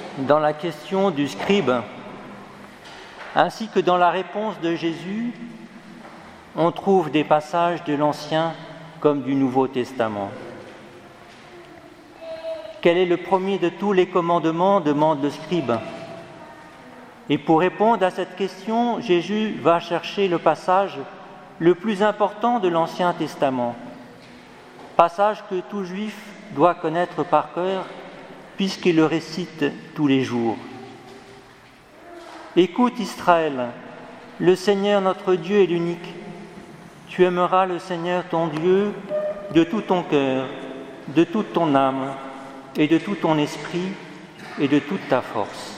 dans la question du scribe, ainsi que dans la réponse de Jésus, on trouve des passages de l'Ancien comme du Nouveau Testament. Quel est le premier de tous les commandements ? Demande le scribe. Et pour répondre à cette question, Jésus va chercher le passage le plus important de l'Ancien Testament, passage que tout juif doit connaître par cœur puisqu'il le récite tous les jours. Écoute Israël, le Seigneur notre Dieu est l'unique. Tu aimeras le Seigneur ton Dieu de tout ton cœur, de toute ton âme et de tout ton esprit et de toute ta force.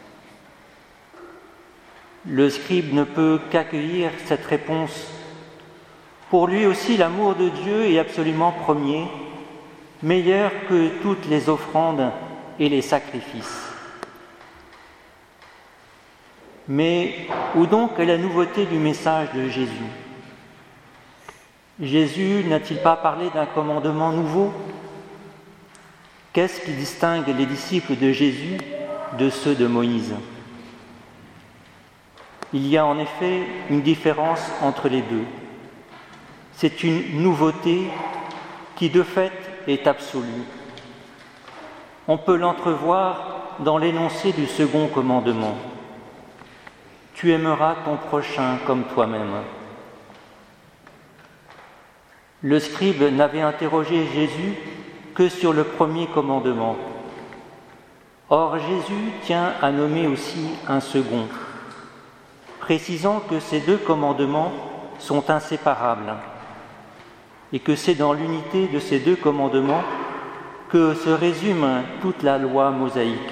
Le scribe ne peut qu'accueillir cette réponse. Pour lui aussi, l'amour de Dieu est absolument premier, meilleur que toutes les offrandes et les sacrifices. Mais où donc est la nouveauté du message de Jésus ? Jésus n'a-t-il pas parlé d'un commandement nouveau ? Qu'est-ce qui distingue les disciples de Jésus de ceux de Moïse ? Il y a en effet une différence entre les deux. C'est une nouveauté qui de fait est absolue. On peut l'entrevoir dans l'énoncé du second commandement. Tu aimeras ton prochain comme toi-même. Le scribe n'avait interrogé Jésus que sur le premier commandement. Or, Jésus tient à nommer aussi un second, précisant que ces deux commandements sont inséparables et que c'est dans l'unité de ces deux commandements que se résume toute la loi mosaïque.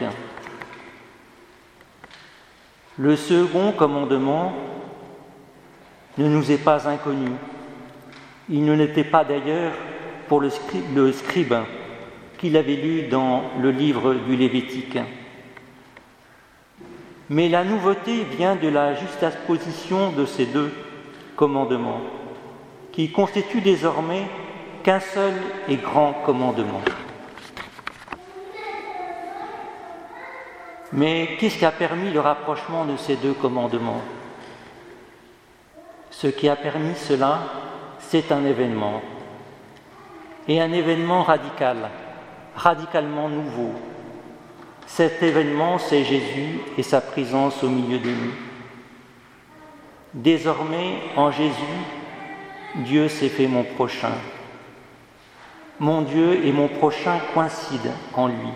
Le second commandement ne nous est pas inconnu. Il ne l'était pas d'ailleurs pour le scribe qui l'avait lu dans le livre du Lévitique. Mais la nouveauté vient de la juxtaposition de ces deux commandements, qui constituent désormais qu'un seul et grand commandement. Mais qu'est-ce qui a permis le rapprochement de ces deux commandements ? Ce qui a permis cela, c'est un événement, et un événement radicalement nouveau. Cet événement, c'est Jésus et sa présence au milieu de nous. Désormais, en Jésus, Dieu s'est fait mon prochain. Mon Dieu et mon prochain coïncident en lui.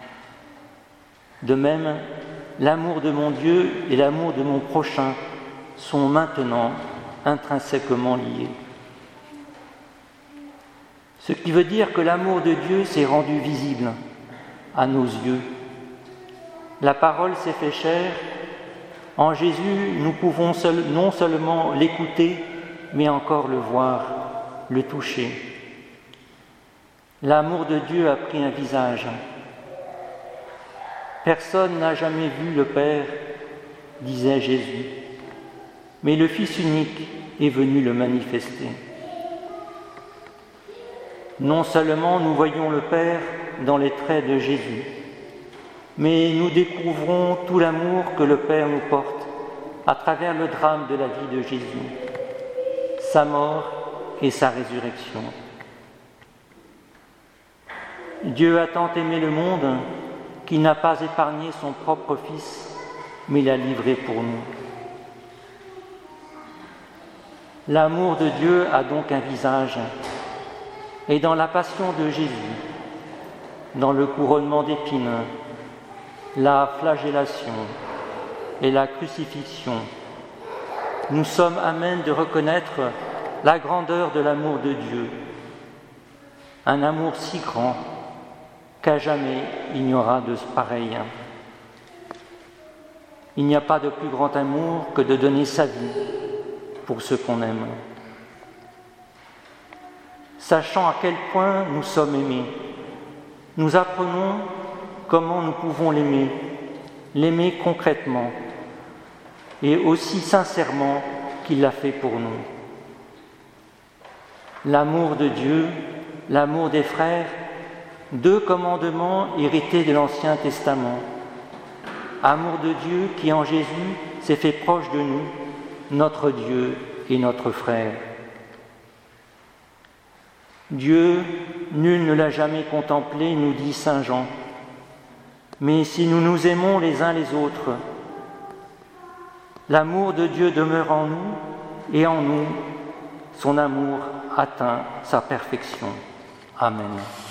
De même, l'amour de mon Dieu et l'amour de mon prochain sont maintenant intrinsèquement liés. Ce qui veut dire que l'amour de Dieu s'est rendu visible à nos yeux. La parole s'est fait chair. En Jésus, nous pouvons non seulement l'écouter, mais encore le voir, le toucher. L'amour de Dieu a pris un visage. Personne n'a jamais vu le Père, disait Jésus, mais le Fils unique est venu le manifester. Non seulement nous voyons le Père dans les traits de Jésus, mais nous découvrons tout l'amour que le Père nous porte à travers le drame de la vie de Jésus, sa mort et sa résurrection. Dieu a tant aimé le monde qu'il n'a pas épargné son propre Fils, mais l'a livré pour nous. L'amour de Dieu a donc un visage, et dans la passion de Jésus, dans le couronnement d'épines, la flagellation et la crucifixion, nous sommes amènes de reconnaître la grandeur de l'amour de Dieu, un amour si grand qu'à jamais il n'y aura de pareil. Il n'y a pas de plus grand amour que de donner sa vie pour ceux qu'on aime. Sachant à quel point nous sommes aimés, nous apprenons comment nous pouvons l'aimer concrètement et aussi sincèrement qu'il l'a fait pour nous. L'amour de Dieu, l'amour des frères, deux commandements hérités de l'Ancien Testament, amour de Dieu qui en Jésus s'est fait proche de nous, notre Dieu et notre frère. Dieu, nul ne l'a jamais contemplé, nous dit saint Jean. Mais si nous nous aimons les uns les autres, l'amour de Dieu demeure en nous et en nous, son amour atteint sa perfection. Amen.